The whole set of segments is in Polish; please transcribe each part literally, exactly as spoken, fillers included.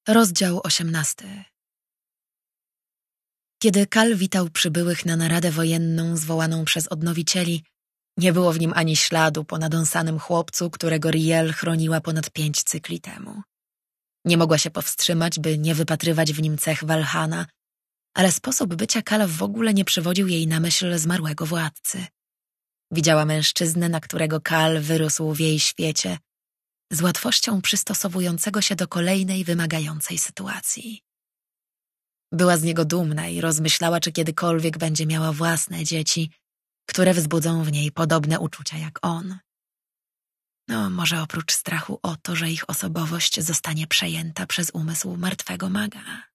Rozdział osiemnasty. Kiedy Kal witał przybyłych na naradę wojenną zwołaną przez odnowicieli, nie było w nim ani śladu po nadąsanym chłopcu, którego Riel chroniła ponad pięć cykli temu. Nie mogła się powstrzymać, by nie wypatrywać w nim cech Walhana, ale sposób bycia Kala w ogóle nie przywodził jej na myśl zmarłego władcy. Widziała mężczyznę, na którego Kal wyrósł w jej świecie, z łatwością przystosowującego się do kolejnej wymagającej sytuacji. Była z niego dumna i rozmyślała, czy kiedykolwiek będzie miała własne dzieci, które wzbudzą w niej podobne uczucia jak on. No, może oprócz strachu o to, że ich osobowość zostanie przejęta przez umysł martwego maga.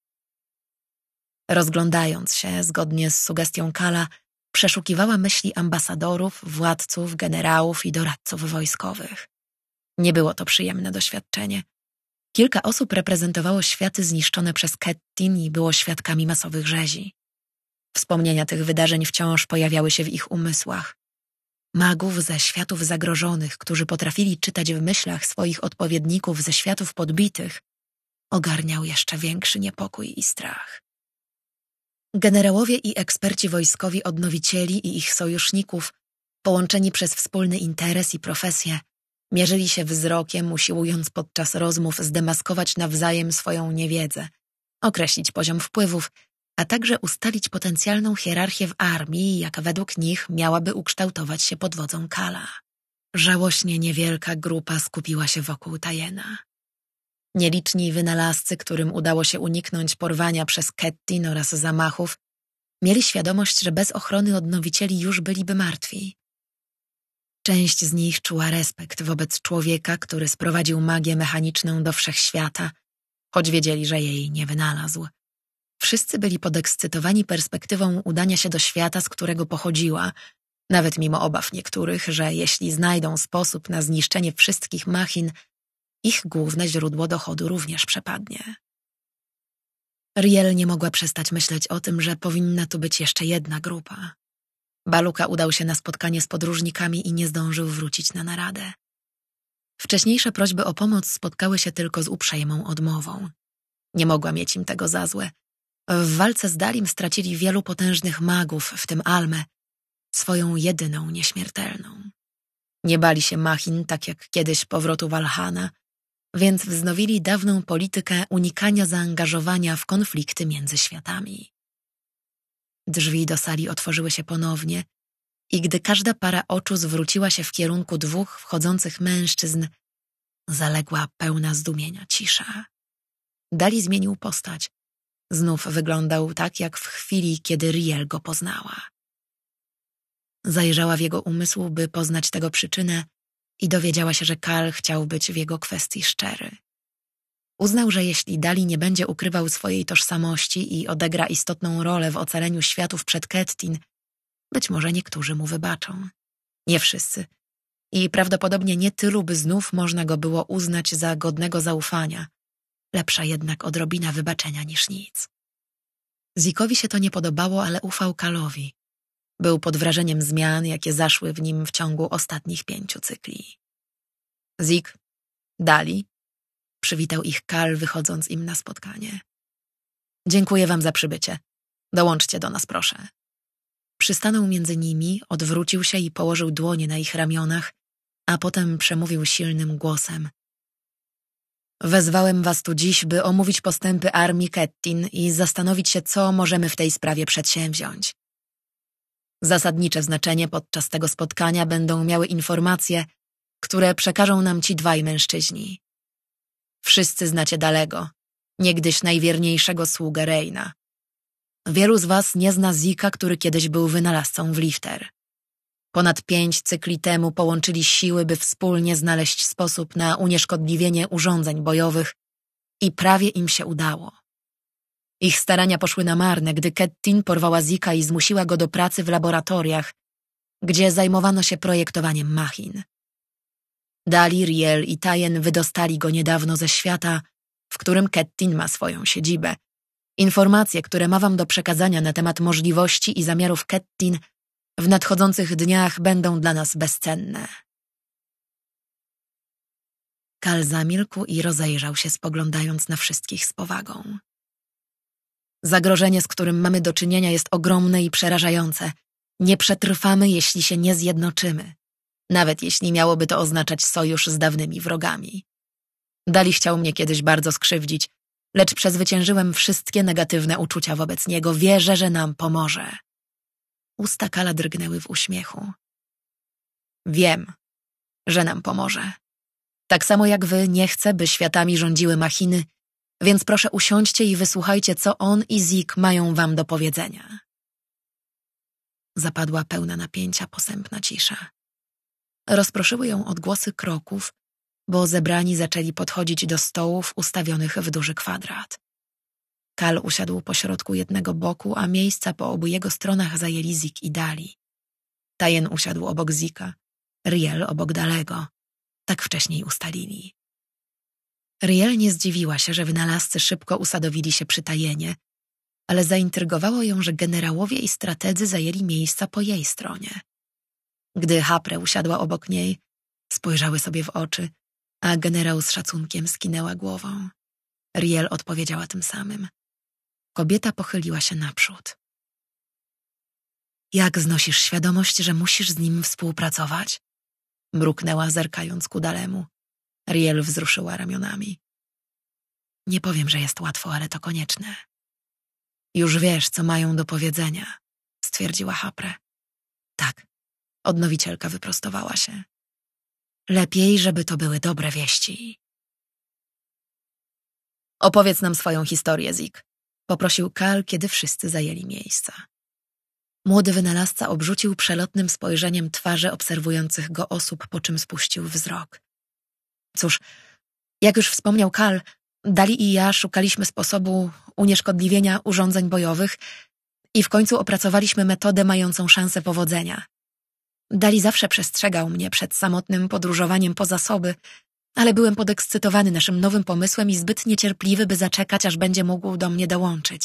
Rozglądając się, zgodnie z sugestią Kala, przeszukiwała myśli ambasadorów, władców, generałów i doradców wojskowych. Nie było to przyjemne doświadczenie. Kilka osób reprezentowało światy zniszczone przez Kettin i było świadkami masowych rzezi. Wspomnienia tych wydarzeń wciąż pojawiały się w ich umysłach. Magów ze światów zagrożonych, którzy potrafili czytać w myślach swoich odpowiedników ze światów podbitych, ogarniał jeszcze większy niepokój i strach. Generałowie i eksperci wojskowi odnowicieli i ich sojuszników, połączeni przez wspólny interes i profesję, mierzyli się wzrokiem, usiłując podczas rozmów zdemaskować nawzajem swoją niewiedzę, określić poziom wpływów, a także ustalić potencjalną hierarchię w armii, jaka według nich miałaby ukształtować się pod wodzą Kala. Żałośnie niewielka grupa skupiła się wokół Tajena. Nieliczni wynalazcy, którym udało się uniknąć porwania przez Kettin oraz zamachów, mieli świadomość, że bez ochrony odnowicieli już byliby martwi. Część z nich czuła respekt wobec człowieka, który sprowadził magię mechaniczną do wszechświata, choć wiedzieli, że jej nie wynalazł. Wszyscy byli podekscytowani perspektywą udania się do świata, z którego pochodziła, nawet mimo obaw niektórych, że jeśli znajdą sposób na zniszczenie wszystkich machin, ich główne źródło dochodu również przepadnie. Riel nie mogła przestać myśleć o tym, że powinna tu być jeszcze jedna grupa. Baluka udał się na spotkanie z podróżnikami i nie zdążył wrócić na naradę. Wcześniejsze prośby o pomoc spotkały się tylko z uprzejmą odmową. Nie mogła mieć im tego za złe. W walce z Dalim stracili wielu potężnych magów, w tym Almę, swoją jedyną nieśmiertelną. Nie bali się machin, tak jak kiedyś powrotu Walhana, więc wznowili dawną politykę unikania zaangażowania w konflikty między światami. Drzwi do sali otworzyły się ponownie i gdy każda para oczu zwróciła się w kierunku dwóch wchodzących mężczyzn, zaległa pełna zdumienia cisza. Dali zmienił postać. Znów wyglądał tak, jak w chwili, kiedy Riel go poznała. Zajrzała w jego umysł, by poznać tego przyczynę i dowiedziała się, że Kal chciał być w jego kwestii szczery. Uznał, że jeśli Dali nie będzie ukrywał swojej tożsamości i odegra istotną rolę w ocaleniu światów przed Kettin, być może niektórzy mu wybaczą. Nie wszyscy. I prawdopodobnie nie tylu, by znów można go było uznać za godnego zaufania. Lepsza jednak odrobina wybaczenia niż nic. Zikowi się to nie podobało, ale ufał Kalowi. Był pod wrażeniem zmian, jakie zaszły w nim w ciągu ostatnich pięciu cykli. Zik, Dali, przywitał ich Kal, wychodząc im na spotkanie. Dziękuję wam za przybycie. Dołączcie do nas, proszę. Przystanął między nimi, odwrócił się i położył dłonie na ich ramionach, a potem przemówił silnym głosem. Wezwałem was tu dziś, by omówić postępy armii Kettin i zastanowić się, co możemy w tej sprawie przedsięwziąć. Zasadnicze znaczenie podczas tego spotkania będą miały informacje, które przekażą nam ci dwaj mężczyźni. Wszyscy znacie Dalego, niegdyś najwierniejszego sługę Reina. Wielu z was nie zna Zika, który kiedyś był wynalazcą w Lifter. Ponad pięć cykli temu połączyli siły, by wspólnie znaleźć sposób na unieszkodliwienie urządzeń bojowych i prawie im się udało. Ich starania poszły na marne, gdy Kettin porwała Zika i zmusiła go do pracy w laboratoriach, gdzie zajmowano się projektowaniem machin. Dali, Riel i Tajen wydostali go niedawno ze świata, w którym Kettin ma swoją siedzibę. Informacje, które ma wam do przekazania na temat możliwości i zamiarów Kettin w nadchodzących dniach będą dla nas bezcenne. Kal zamilkł i rozejrzał się, spoglądając na wszystkich z powagą. Zagrożenie, z którym mamy do czynienia, jest ogromne i przerażające. Nie przetrwamy, jeśli się nie zjednoczymy. Nawet jeśli miałoby to oznaczać sojusz z dawnymi wrogami. Dali chciał mnie kiedyś bardzo skrzywdzić, lecz przezwyciężyłem wszystkie negatywne uczucia wobec niego. Wierzę, że nam pomoże. Usta Kala drgnęły w uśmiechu. Wiem, że nam pomoże. Tak samo jak wy, nie chcę, by światami rządziły machiny, więc proszę usiądźcie i wysłuchajcie, co on i Zeke mają wam do powiedzenia. Zapadła pełna napięcia posępna cisza. Rozproszyły ją odgłosy kroków, bo zebrani zaczęli podchodzić do stołów ustawionych w duży kwadrat. Kal usiadł pośrodku jednego boku, a miejsca po obu jego stronach zajęli Zeke i Dali. Tajen usiadł obok Zika, Riel obok Dalego. Tak wcześniej ustalili. Riel nie zdziwiła się, że wynalazcy szybko usadowili się przy Tajenie, ale zaintrygowało ją, że generałowie i strategzy zajęli miejsca po jej stronie. Gdy Hapre usiadła obok niej, spojrzały sobie w oczy, a generał z szacunkiem skinęła głową. Riel odpowiedziała tym samym. Kobieta pochyliła się naprzód. Jak znosisz świadomość, że musisz z nim współpracować? Mruknęła, zerkając ku Dalemu. Riel wzruszyła ramionami. Nie powiem, że jest łatwo, ale to konieczne. Już wiesz, co mają do powiedzenia, stwierdziła Hapre. Tak, odnowicielka wyprostowała się. Lepiej, żeby to były dobre wieści. Opowiedz nam swoją historię, Zeke, poprosił Kal, kiedy wszyscy zajęli miejsca. Młody wynalazca obrzucił przelotnym spojrzeniem twarze obserwujących go osób, po czym spuścił wzrok. Cóż, jak już wspomniał Kal, Dali i ja szukaliśmy sposobu unieszkodliwienia urządzeń bojowych i w końcu opracowaliśmy metodę mającą szansę powodzenia. Dali zawsze przestrzegał mnie przed samotnym podróżowaniem poza zasoby, ale byłem podekscytowany naszym nowym pomysłem i zbyt niecierpliwy, by zaczekać, aż będzie mógł do mnie dołączyć.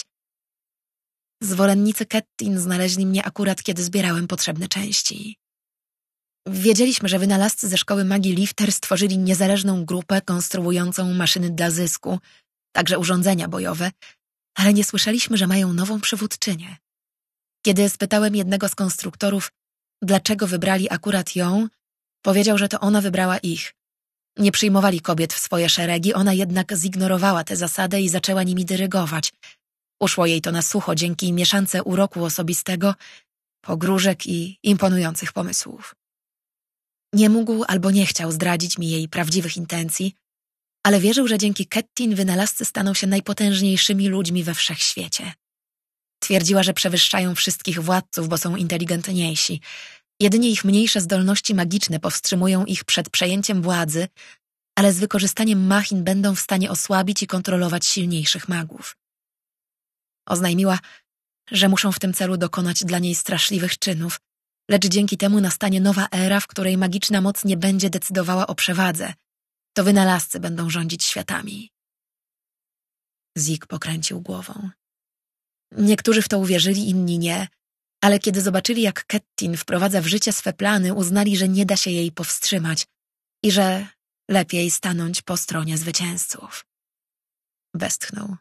Zwolennicy Kettin znaleźli mnie akurat, kiedy zbierałem potrzebne części. Wiedzieliśmy, że wynalazcy ze szkoły magii Lifter stworzyli niezależną grupę konstruującą maszyny dla zysku, także urządzenia bojowe, ale nie słyszeliśmy, że mają nową przywódczynię. Kiedy spytałem jednego z konstruktorów, dlaczego wybrali akurat ją, powiedział, że to ona wybrała ich. Nie przyjmowali kobiet w swoje szeregi, ona jednak zignorowała tę zasadę i zaczęła nimi dyrygować. Uszło jej to na sucho dzięki mieszance uroku osobistego, pogróżek i imponujących pomysłów. Nie mógł albo nie chciał zdradzić mi jej prawdziwych intencji, ale wierzył, że dzięki Kettin wynalazcy staną się najpotężniejszymi ludźmi we wszechświecie. Twierdziła, że przewyższają wszystkich władców, bo są inteligentniejsi. Jedynie ich mniejsze zdolności magiczne powstrzymują ich przed przejęciem władzy, ale z wykorzystaniem machin będą w stanie osłabić i kontrolować silniejszych magów. Oznajmiła, że muszą w tym celu dokonać dla niej straszliwych czynów, lecz dzięki temu nastanie nowa era, w której magiczna moc nie będzie decydowała o przewadze. To wynalazcy będą rządzić światami. Zeke pokręcił głową. Niektórzy w to uwierzyli, inni nie, ale kiedy zobaczyli, jak Kettin wprowadza w życie swe plany, uznali, że nie da się jej powstrzymać i że lepiej stanąć po stronie zwycięzców. Westchnął.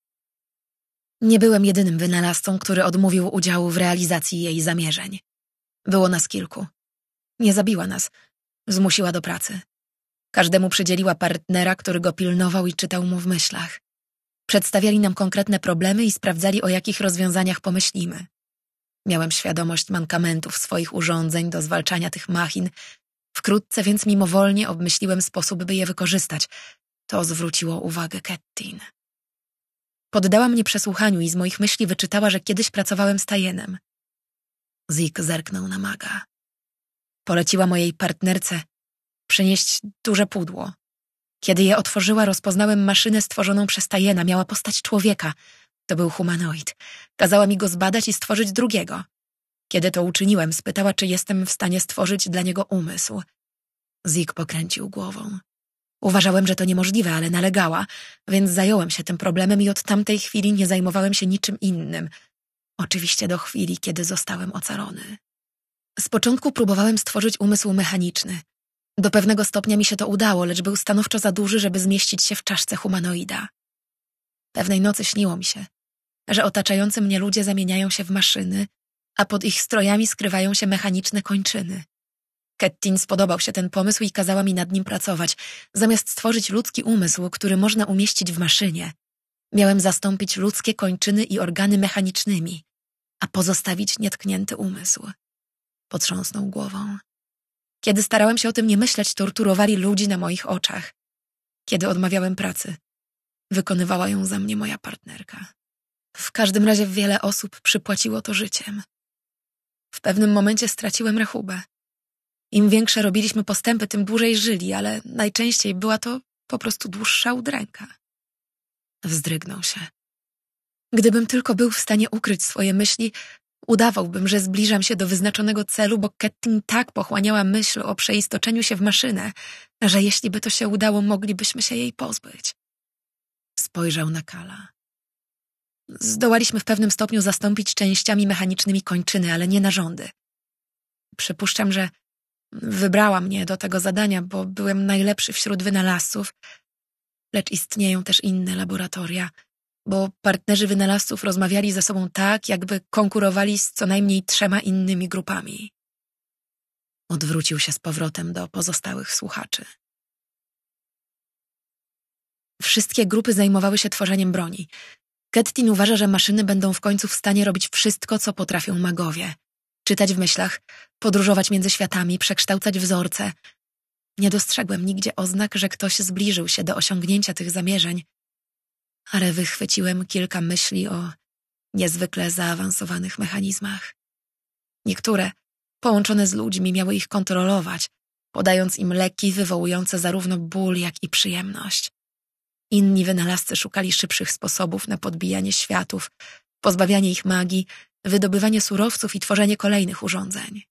Nie byłem jedynym wynalazcą, który odmówił udziału w realizacji jej zamierzeń. Było nas kilku. Nie zabiła nas. Zmusiła do pracy. Każdemu przydzieliła partnera, który go pilnował i czytał mu w myślach. Przedstawiali nam konkretne problemy i sprawdzali, o jakich rozwiązaniach pomyślimy. Miałem świadomość mankamentów swoich urządzeń do zwalczania tych machin. Wkrótce więc mimowolnie obmyśliłem sposób, by je wykorzystać. To zwróciło uwagę Kettin. Poddała mnie przesłuchaniu i z moich myśli wyczytała, że kiedyś pracowałem z Tajenem. Zeke zerknął na maga. Poleciła mojej partnerce przynieść duże pudło. Kiedy je otworzyła, rozpoznałem maszynę stworzoną przez Tajena. Miała postać człowieka. To był humanoid. Kazała mi go zbadać i stworzyć drugiego. Kiedy to uczyniłem, spytała, czy jestem w stanie stworzyć dla niego umysł. Zeke pokręcił głową. Uważałem, że to niemożliwe, ale nalegała, więc zająłem się tym problemem i od tamtej chwili nie zajmowałem się niczym innym. Oczywiście do chwili, kiedy zostałem ocalony. Z początku próbowałem stworzyć umysł mechaniczny. Do pewnego stopnia mi się to udało, lecz był stanowczo za duży, żeby zmieścić się w czaszce humanoida. Pewnej nocy śniło mi się, że otaczający mnie ludzie zamieniają się w maszyny, a pod ich strojami skrywają się mechaniczne kończyny. Kettin spodobał się ten pomysł i kazała mi nad nim pracować. Zamiast stworzyć ludzki umysł, który można umieścić w maszynie, miałem zastąpić ludzkie kończyny i organy mechanicznymi, a pozostawić nietknięty umysł. Potrząsnął głową. Kiedy starałem się o tym nie myśleć, torturowali ludzi na moich oczach. Kiedy odmawiałem pracy, wykonywała ją za mnie moja partnerka. W każdym razie wiele osób przypłaciło to życiem. W pewnym momencie straciłem rachubę. Im większe robiliśmy postępy, tym dłużej żyli, ale najczęściej była to po prostu dłuższa udręka. Wzdrygnął się. Gdybym tylko był w stanie ukryć swoje myśli, udawałbym, że zbliżam się do wyznaczonego celu, bo Kettin tak pochłaniała myśl o przeistoczeniu się w maszynę, że jeśli by to się udało, moglibyśmy się jej pozbyć. Spojrzał na Kala. Zdołaliśmy w pewnym stopniu zastąpić częściami mechanicznymi kończyny, ale nie narządy. Przypuszczam, że wybrała mnie do tego zadania, bo byłem najlepszy wśród wynalazców, lecz istnieją też inne laboratoria, bo partnerzy wynalazców rozmawiali ze sobą tak, jakby konkurowali z co najmniej trzema innymi grupami. Odwrócił się z powrotem do pozostałych słuchaczy. Wszystkie grupy zajmowały się tworzeniem broni. Kettin uważa, że maszyny będą w końcu w stanie robić wszystko, co potrafią magowie. Czytać w myślach, podróżować między światami, przekształcać wzorce. Nie dostrzegłem nigdzie oznak, że ktoś zbliżył się do osiągnięcia tych zamierzeń, ale wychwyciłem kilka myśli o niezwykle zaawansowanych mechanizmach. Niektóre, połączone z ludźmi, miały ich kontrolować, podając im leki wywołujące zarówno ból, jak i przyjemność. Inni wynalazcy szukali szybszych sposobów na podbijanie światów, pozbawianie ich magii, wydobywanie surowców i tworzenie kolejnych urządzeń.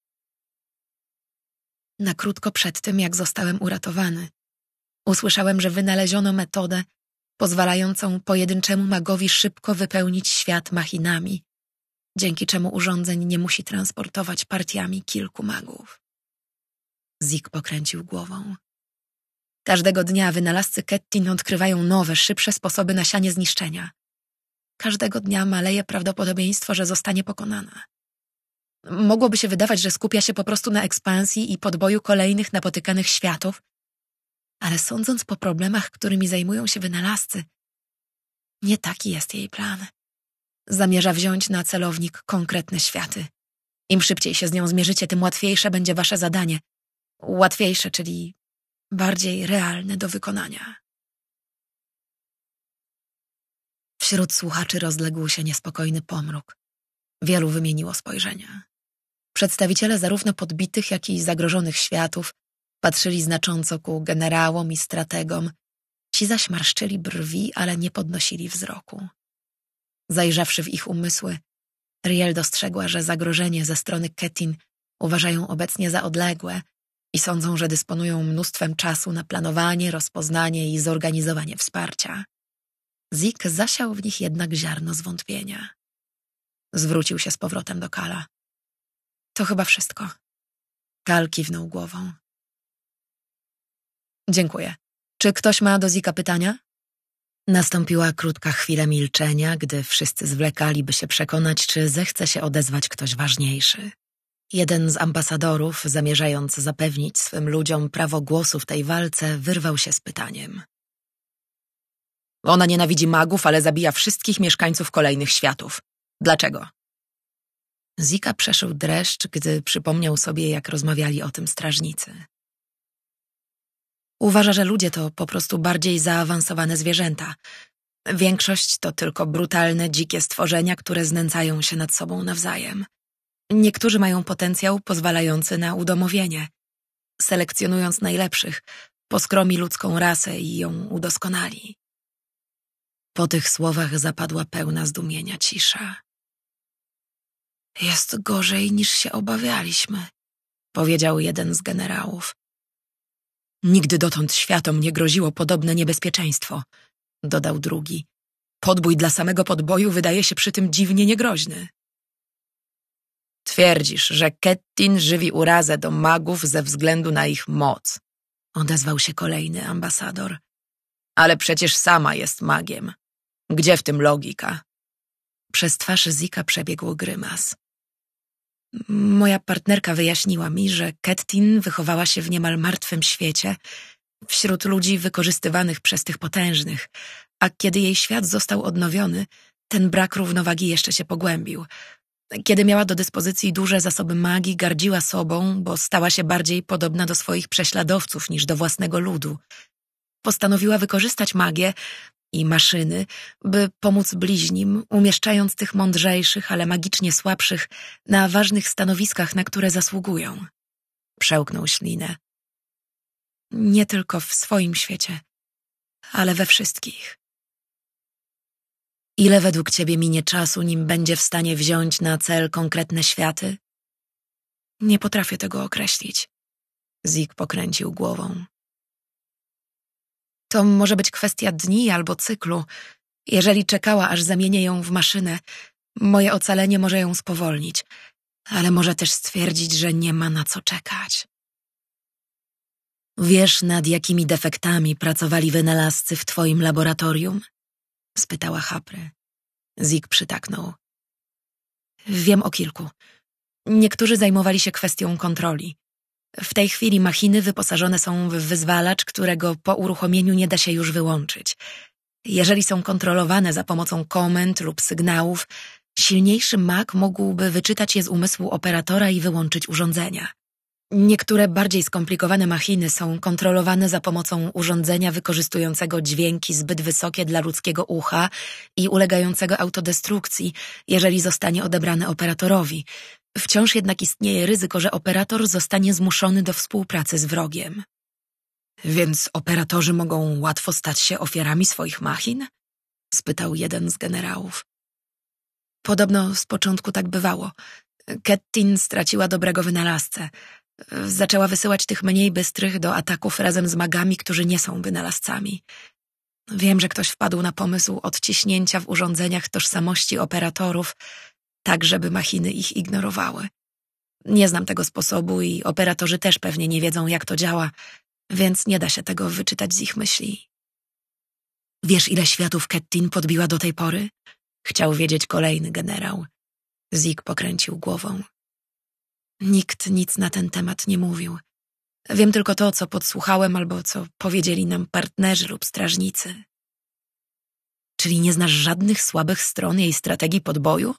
Na krótko przed tym, jak zostałem uratowany, usłyszałem, że wynaleziono metodę pozwalającą pojedynczemu magowi szybko wypełnić świat machinami, dzięki czemu urządzeń nie musi transportować partiami kilku magów. Zik pokręcił głową. Każdego dnia wynalazcy Kettin odkrywają nowe, szybsze sposoby na sianie zniszczenia. Każdego dnia maleje prawdopodobieństwo, że zostanie pokonana. Mogłoby się wydawać, że skupia się po prostu na ekspansji i podboju kolejnych napotykanych światów, ale sądząc po problemach, którymi zajmują się wynalazcy, nie taki jest jej plan. Zamierza wziąć na celownik konkretne światy. Im szybciej się z nią zmierzycie, tym łatwiejsze będzie wasze zadanie. Łatwiejsze, czyli bardziej realne do wykonania. Wśród słuchaczy rozległ się niespokojny pomruk. Wielu wymieniło spojrzenia. Przedstawiciele zarówno podbitych, jak i zagrożonych światów patrzyli znacząco ku generałom i strategom. Ci zaś marszczyli brwi, ale nie podnosili wzroku. Zajrzawszy w ich umysły, Riel dostrzegła, że zagrożenie ze strony Kettin uważają obecnie za odległe i sądzą, że dysponują mnóstwem czasu na planowanie, rozpoznanie i zorganizowanie wsparcia. Zik zasiał w nich jednak ziarno zwątpienia. Zwrócił się z powrotem do Kala. To chyba wszystko. Kal kiwnął głową. Dziękuję. Czy ktoś ma do Zika pytania? Nastąpiła krótka chwila milczenia, gdy wszyscy zwlekali, by się przekonać, czy zechce się odezwać ktoś ważniejszy. Jeden z ambasadorów, zamierzając zapewnić swym ludziom prawo głosu w tej walce, wyrwał się z pytaniem. Ona nienawidzi magów, ale zabija wszystkich mieszkańców kolejnych światów. Dlaczego? Zika przeszył dreszcz, gdy przypomniał sobie, jak rozmawiali o tym strażnicy. Uważa, że ludzie to po prostu bardziej zaawansowane zwierzęta. Większość to tylko brutalne, dzikie stworzenia, które znęcają się nad sobą nawzajem. Niektórzy mają potencjał pozwalający na udomowienie. Selekcjonując najlepszych, poskromi ludzką rasę i ją udoskonali. Po tych słowach zapadła pełna zdumienia cisza. Jest gorzej, niż się obawialiśmy, powiedział jeden z generałów. Nigdy dotąd światom nie groziło podobne niebezpieczeństwo, dodał drugi. Podbój dla samego podboju wydaje się przy tym dziwnie niegroźny. Twierdzisz, że Kettin żywi urazę do magów ze względu na ich moc. Odezwał się kolejny ambasador. Ale przecież sama jest magiem. Gdzie w tym logika? Przez twarz Zika przebiegł grymas. Moja partnerka wyjaśniła mi, że Kettin wychowała się w niemal martwym świecie, wśród ludzi wykorzystywanych przez tych potężnych, a kiedy jej świat został odnowiony, ten brak równowagi jeszcze się pogłębił. Kiedy miała do dyspozycji duże zasoby magii, gardziła sobą, bo stała się bardziej podobna do swoich prześladowców niż do własnego ludu. Postanowiła wykorzystać magię i maszyny, by pomóc bliźnim, umieszczając tych mądrzejszych, ale magicznie słabszych na ważnych stanowiskach, na które zasługują. Przełknął ślinę. Nie tylko w swoim świecie, ale we wszystkich. Ile według ciebie minie czasu, nim będzie w stanie wziąć na cel konkretne światy? Nie potrafię tego określić. Zik pokręcił głową. To może być kwestia dni albo cyklu. Jeżeli czekała, aż zamienię ją w maszynę, moje ocalenie może ją spowolnić, ale może też stwierdzić, że nie ma na co czekać. Wiesz, nad jakimi defektami pracowali wynalazcy w twoim laboratorium? Spytała Hapry. Zik przytaknął. Wiem o kilku. Niektórzy zajmowali się kwestią kontroli. W tej chwili machiny wyposażone są w wyzwalacz, którego po uruchomieniu nie da się już wyłączyć. Jeżeli są kontrolowane za pomocą komend lub sygnałów, silniejszy mag mógłby wyczytać je z umysłu operatora i wyłączyć urządzenia. Niektóre bardziej skomplikowane machiny są kontrolowane za pomocą urządzenia wykorzystującego dźwięki zbyt wysokie dla ludzkiego ucha i ulegającego autodestrukcji, jeżeli zostanie odebrane operatorowi. Wciąż jednak istnieje ryzyko, że operator zostanie zmuszony do współpracy z wrogiem. Więc operatorzy mogą łatwo stać się ofiarami swoich machin? Spytał jeden z generałów. Podobno z początku tak bywało. Kettin straciła dobrego wynalazcę. Zaczęła wysyłać tych mniej bystrych do ataków razem z magami, którzy nie są wynalazcami. Wiem, że ktoś wpadł na pomysł odciśnięcia w urządzeniach tożsamości operatorów, tak żeby machiny ich ignorowały. Nie znam tego sposobu i operatorzy też pewnie nie wiedzą, jak to działa, więc nie da się tego wyczytać z ich myśli. Wiesz, ile światów Kettin podbiła do tej pory? Chciał wiedzieć kolejny generał. Zik pokręcił głową. Nikt nic na ten temat nie mówił. Wiem tylko to, co podsłuchałem albo co powiedzieli nam partnerzy lub strażnicy. Czyli nie znasz żadnych słabych stron jej strategii podboju?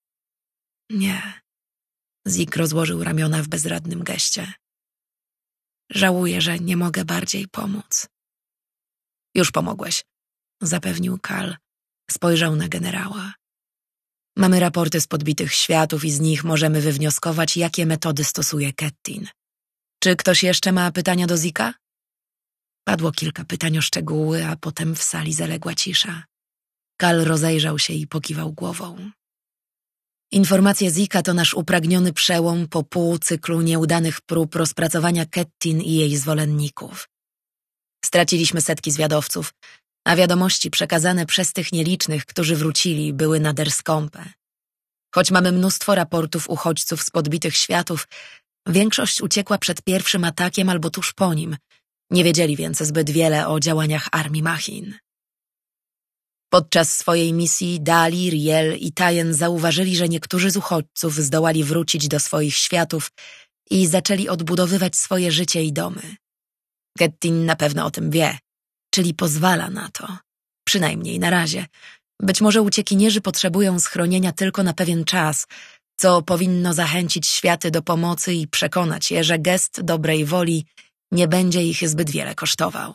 Nie. Zik rozłożył ramiona w bezradnym geście. Żałuję, że nie mogę bardziej pomóc. Już pomogłeś, zapewnił Kal. Spojrzał na generała. Mamy raporty z podbitych światów i z nich możemy wywnioskować, jakie metody stosuje Kettin. Czy ktoś jeszcze ma pytania do Zika? Padło kilka pytań o szczegóły, a potem w sali zaległa cisza. Kal rozejrzał się i pokiwał głową. Informacje Zika to nasz upragniony przełom po pół cyklu nieudanych prób rozpracowania Kettin i jej zwolenników. Straciliśmy setki zwiadowców, a wiadomości przekazane przez tych nielicznych, którzy wrócili, były nader skąpe. Choć mamy mnóstwo raportów uchodźców z podbitych światów, większość uciekła przed pierwszym atakiem albo tuż po nim. Nie wiedzieli więc zbyt wiele o działaniach armii machin. Podczas swojej misji Dali, Riel i Tayen zauważyli, że niektórzy z uchodźców zdołali wrócić do swoich światów i zaczęli odbudowywać swoje życie i domy. Kettin na pewno o tym wie, czyli pozwala na to. Przynajmniej na razie. Być może uciekinierzy potrzebują schronienia tylko na pewien czas, co powinno zachęcić światy do pomocy i przekonać je, że gest dobrej woli nie będzie ich zbyt wiele kosztował.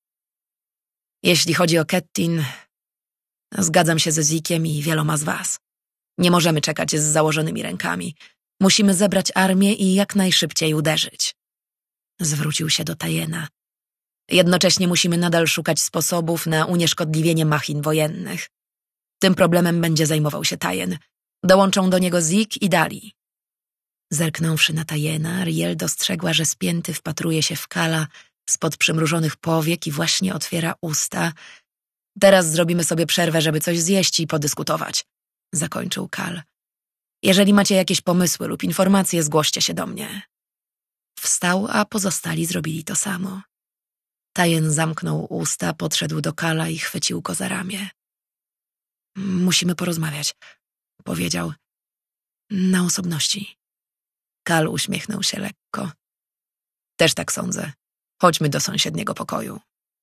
Jeśli chodzi o Kettin, zgadzam się ze Zikiem i wieloma z was. Nie możemy czekać z założonymi rękami. Musimy zebrać armię i jak najszybciej uderzyć. Zwrócił się do Tayena. Jednocześnie musimy nadal szukać sposobów na unieszkodliwienie machin wojennych. Tym problemem będzie zajmował się Tayen. Dołączą do niego Zik i Dali. Zerknąwszy na Tayena, Riel dostrzegła, że spięty wpatruje się w Kala spod przymrużonych powiek i właśnie otwiera usta. Teraz zrobimy sobie przerwę, żeby coś zjeść i podyskutować. Zakończył Kal. Jeżeli macie jakieś pomysły lub informacje, zgłoście się do mnie. Wstał, a pozostali zrobili to samo. Tajen zamknął usta, podszedł do Kala i chwycił go za ramię. Musimy porozmawiać, powiedział. Na osobności. Kal uśmiechnął się lekko. Też tak sądzę. Chodźmy do sąsiedniego pokoju.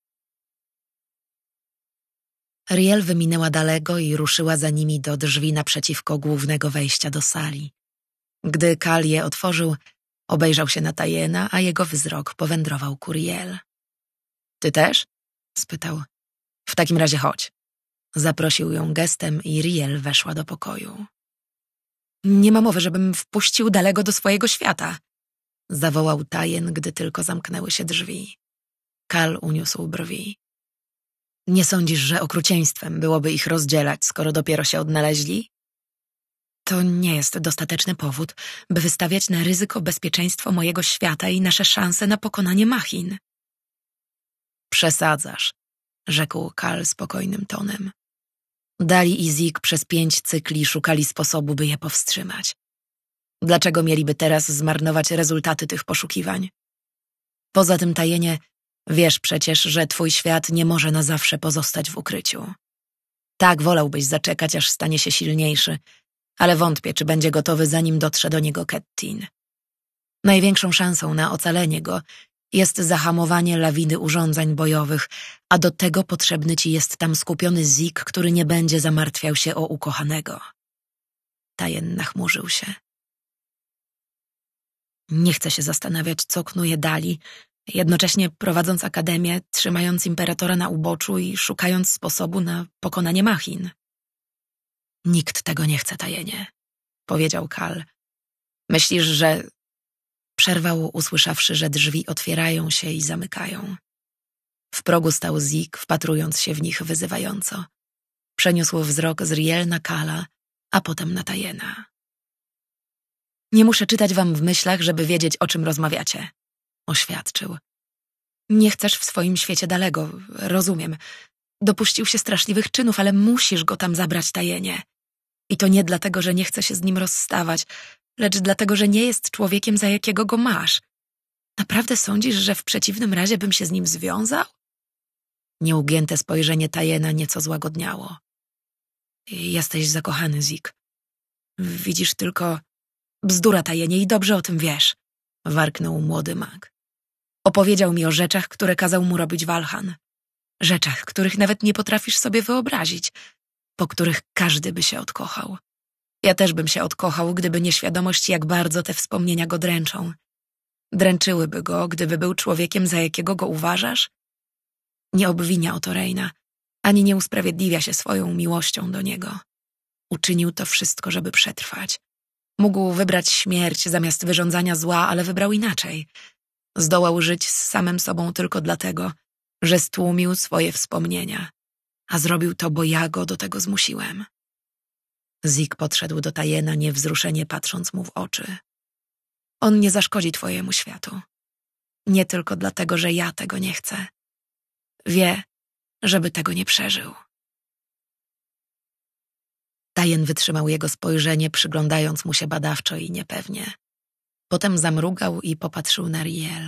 Riel wyminęła daleko i ruszyła za nimi do drzwi naprzeciwko głównego wejścia do sali. Gdy Kal je otworzył, obejrzał się na Tajena, a jego wzrok powędrował ku Riel. Ty też? Spytał. W takim razie chodź. Zaprosił ją gestem i Riel weszła do pokoju. Nie ma mowy, żebym wpuścił Dalego do swojego świata, zawołał Tajen, gdy tylko zamknęły się drzwi. Kal uniósł brwi. Nie sądzisz, że okrucieństwem byłoby ich rozdzielać, skoro dopiero się odnaleźli? To nie jest dostateczny powód, by wystawiać na ryzyko bezpieczeństwo mojego świata i nasze szanse na pokonanie machin. Przesadzasz, rzekł Kal spokojnym tonem. Dali i Zeke przez pięć cykli szukali sposobu, by je powstrzymać. Dlaczego mieliby teraz zmarnować rezultaty tych poszukiwań? Poza tym, Tajenie, wiesz przecież, że twój świat nie może na zawsze pozostać w ukryciu. Tak, wolałbyś zaczekać, aż stanie się silniejszy, ale wątpię, czy będzie gotowy, zanim dotrze do niego Kettin. Największą szansą na ocalenie go jest zahamowanie lawiny urządzeń bojowych, a do tego potrzebny ci jest tam skupiony Zeke, który nie będzie zamartwiał się o ukochanego. Tajen nachmurzył się. Nie chce się zastanawiać, co knuje Dali, jednocześnie prowadząc akademię, trzymając imperatora na uboczu i szukając sposobu na pokonanie machin. Nikt tego nie chce, Tajenie, powiedział Kal. Myślisz, że... Przerwał, usłyszawszy, że drzwi otwierają się i zamykają. W progu stał Zeke, wpatrując się w nich wyzywająco. Przeniósł wzrok z Riel na Kala, a potem na Tajena. Nie muszę czytać wam w myślach, żeby wiedzieć, o czym rozmawiacie, oświadczył. Nie chcesz w swoim świecie Dalego, rozumiem. Dopuścił się straszliwych czynów, ale musisz go tam zabrać, Tajenie. I to nie dlatego, że nie chce się z nim rozstawać, lecz dlatego, że nie jest człowiekiem, za jakiego go masz. Naprawdę sądzisz, że w przeciwnym razie bym się z nim związał? Nieugięte spojrzenie Tajena nieco złagodniało. Jesteś zakochany, Zeke. Widzisz tylko... Bzdura, Tajenie, i dobrze o tym wiesz, warknął młody mag. Opowiedział mi o rzeczach, które kazał mu robić Walhan. Rzeczach, których nawet nie potrafisz sobie wyobrazić, po których każdy by się odkochał. Ja też bym się odkochał, gdyby nie świadomość, jak bardzo te wspomnienia go dręczą. Dręczyłyby go, gdyby był człowiekiem, za jakiego go uważasz? Nie obwinia o to Reina, ani nie usprawiedliwia się swoją miłością do niego. Uczynił to wszystko, żeby przetrwać. Mógł wybrać śmierć zamiast wyrządzania zła, ale wybrał inaczej. Zdołał żyć z samym sobą tylko dlatego, że stłumił swoje wspomnienia, a zrobił to, bo ja go do tego zmusiłem. Zeke podszedł do Tajena, niewzruszenie patrząc mu w oczy. On nie zaszkodzi twojemu światu. Nie tylko dlatego, że ja tego nie chcę. Wie, żeby tego nie przeżył. Tajen wytrzymał jego spojrzenie, przyglądając mu się badawczo i niepewnie. Potem zamrugał i popatrzył na Riel.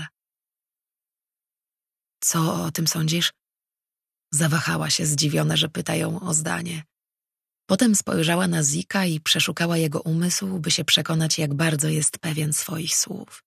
Co o tym sądzisz? Zawahała się, zdziwiona, że pytają o zdanie. Potem spojrzała na Zika i przeszukała jego umysł, by się przekonać, jak bardzo jest pewien swoich słów.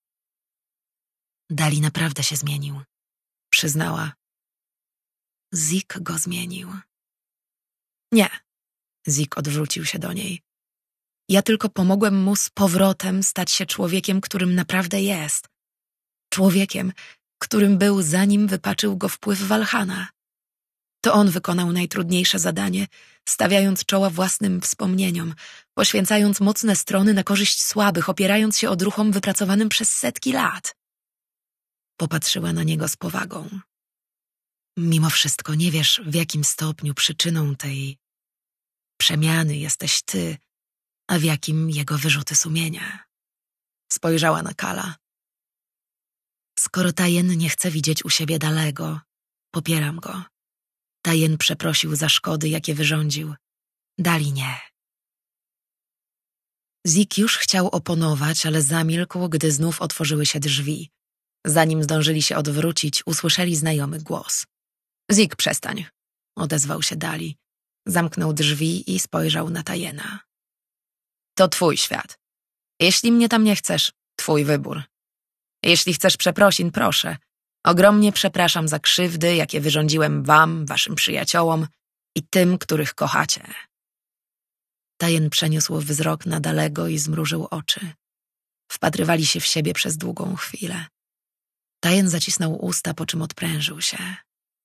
Dali naprawdę się zmienił, przyznała. Zeke go zmienił. Nie. Zeke odwrócił się do niej. Ja tylko pomogłem mu z powrotem stać się człowiekiem, którym naprawdę jest. Człowiekiem, którym był, zanim wypaczył go wpływ Walhana. To on wykonał najtrudniejsze zadanie, stawiając czoła własnym wspomnieniom, poświęcając mocne strony na korzyść słabych, opierając się odruchom wypracowanym przez setki lat. Popatrzyła na niego z powagą. Mimo wszystko nie wiesz, w jakim stopniu przyczyną tej przemiany jesteś ty, a w jakim jego wyrzuty sumienia. Spojrzała na Kala. Skoro Tajen nie chce widzieć u siebie Dalego, popieram go. Tajen przeprosił za szkody, jakie wyrządził. Dali nie. Zik już chciał oponować, ale zamilkł, gdy znów otworzyły się drzwi. Zanim zdążyli się odwrócić, usłyszeli znajomy głos. Zik, przestań, odezwał się Dali. Zamknął drzwi i spojrzał na Tyena. To twój świat. Jeśli mnie tam nie chcesz, twój wybór. Jeśli chcesz przeprosin, proszę. Ogromnie przepraszam za krzywdy, jakie wyrządziłem wam, waszym przyjaciołom i tym, których kochacie. Tyen przeniósł wzrok na Dalego i zmrużył oczy. Wpatrywali się w siebie przez długą chwilę. Tyen zacisnął usta, po czym odprężył się.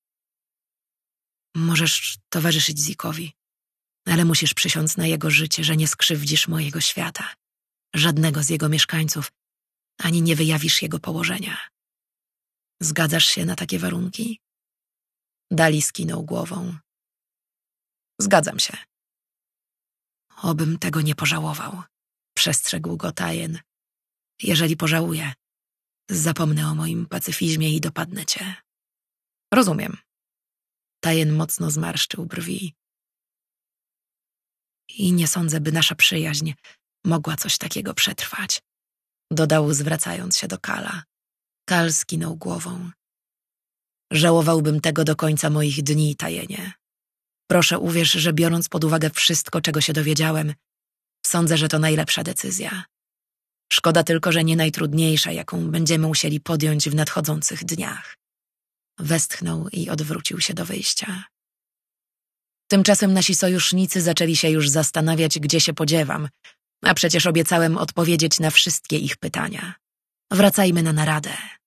Możesz towarzyszyć Zikowi, ale musisz przysiąc na jego życie, że nie skrzywdzisz mojego świata, żadnego z jego mieszkańców, ani nie wyjawisz jego położenia. Zgadzasz się na takie warunki? Dali skinął głową. Zgadzam się. Obym tego nie pożałował, przestrzegł go Tyen. Jeżeli pożałuję, zapomnę o moim pacyfizmie i dopadnę cię. Rozumiem. Tyen mocno zmarszczył brwi. I nie sądzę, by nasza przyjaźń mogła coś takiego przetrwać, dodał, zwracając się do Kala. Kal skinął głową. Żałowałbym tego do końca moich dni, Tyenie. Proszę uwierz, że biorąc pod uwagę wszystko, czego się dowiedziałem, sądzę, że to najlepsza decyzja. Szkoda tylko, że nie najtrudniejsza, jaką będziemy musieli podjąć w nadchodzących dniach. Westchnął i odwrócił się do wyjścia. Tymczasem nasi sojusznicy zaczęli się już zastanawiać, gdzie się podziewam, a przecież obiecałem odpowiedzieć na wszystkie ich pytania. Wracajmy na naradę.